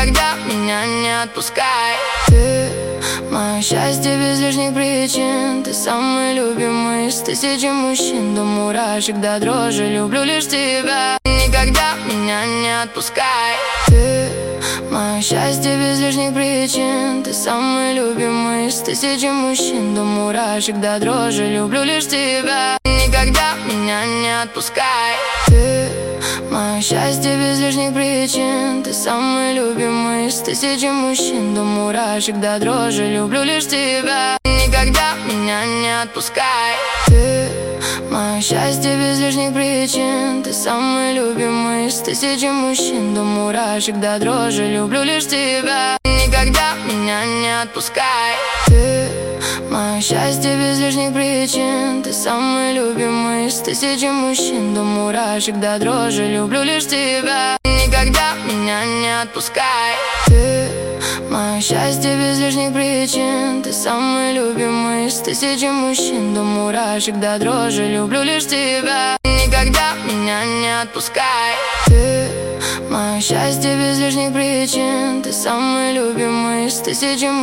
никогда меня не отпускай. Ты мое счастье без лишних причин. Ты самый любимый из тысячи мужчин. До мурашек, до дрожи, люблю лишь тебя. Никогда меня не отпускай. Ты мое счастье без лишних причин. Ты самый любимый из тысячи мужчин. До мурашек, до дрожи, люблю лишь тебя. Никогда меня не отпускай. Ты мое счастье без лишних причин. Ты самый любимый из тысячи мужчин. До мурашек, до дрожи, люблю лишь тебя. Никогда меня не отпускай. Ты мое счастье без лишних причин. Ты самый любимый из тысячи мужчин. До мурашек, до дрожи, люблю лишь тебя. Никогда меня не отпускай. Ты мое счастье без лишних причин. Ты самый любимый из тысячи мужчин. До мурашек, до дрожи, люблю лишь тебя. Никогда меня не отпускай. Ты мое счастье без лишних причин. Ты самый любимый из тысячи мужчин. До мурашек, до дрожи, люблю лишь тебя. Никогда меня не отпускай. Ты мое счастье без лишних причин. Ты самый любимый из тысячи мужчин.